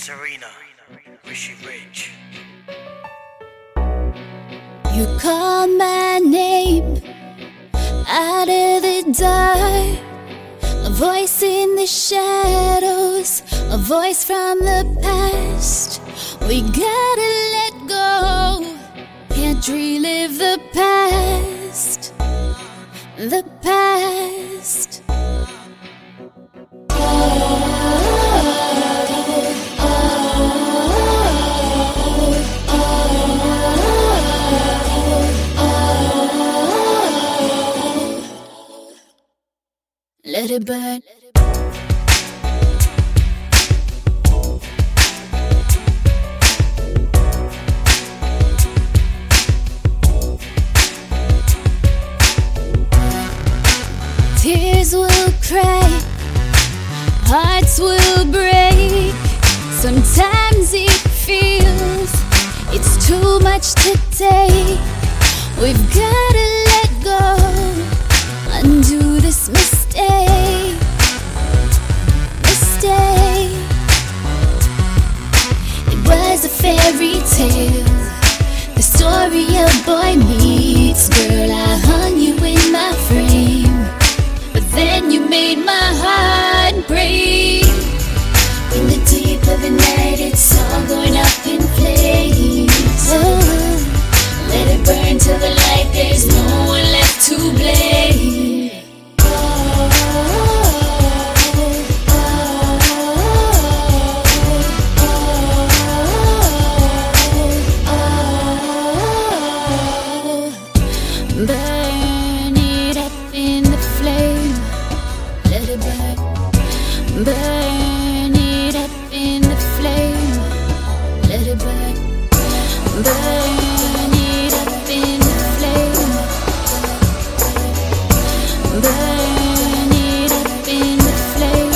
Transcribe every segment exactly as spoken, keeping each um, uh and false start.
Serena, Rishi Rich. You call my name out of the dark, a voice in the shadows, a voice from the past. We gotta let go, can't relive the past, the past. Let it burn. Tears will cry, hearts will break. Sometimes it feels it's too much to take. We've gotta let go, undo this mistake, mistake. It was a fairy tale, the story of boy meets girl. I hung you in my frame, but then you made my heart break. In the deep of the night, it's all going up in flames. Oh, let it burn till the light, there's no one left to blame. Burn it up in the flame, let it burn. Burn it up in the flame, let it burn. Burn it up in the flame, burn it up in the flame.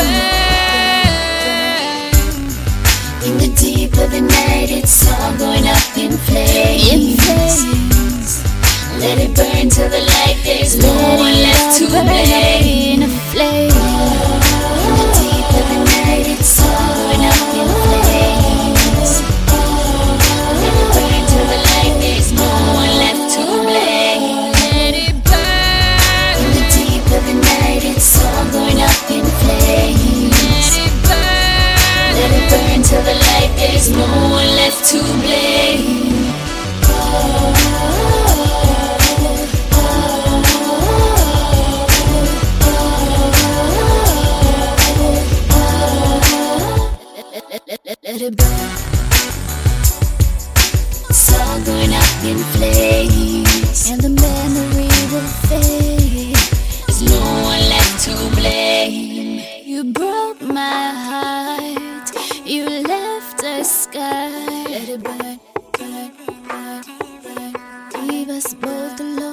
Burn. In the deep of the night, it's all going up in flames. In flames. Let it burn till the light, there's no one left to blame. In a flame. In the deep of the night, it's all going up in flames. Let it burn till the light, there's no one left to blame. Let it burn. In the deep of the night, it's all going up in flames. Let it burn. Let it burn till the light, there's no one left to blame. Let it burn. It's all going up in flames, and the memory will fade. There's no one left to blame. You broke my heart, you left a scar. Let it burn, burn, burn, burn. Leave us both alone.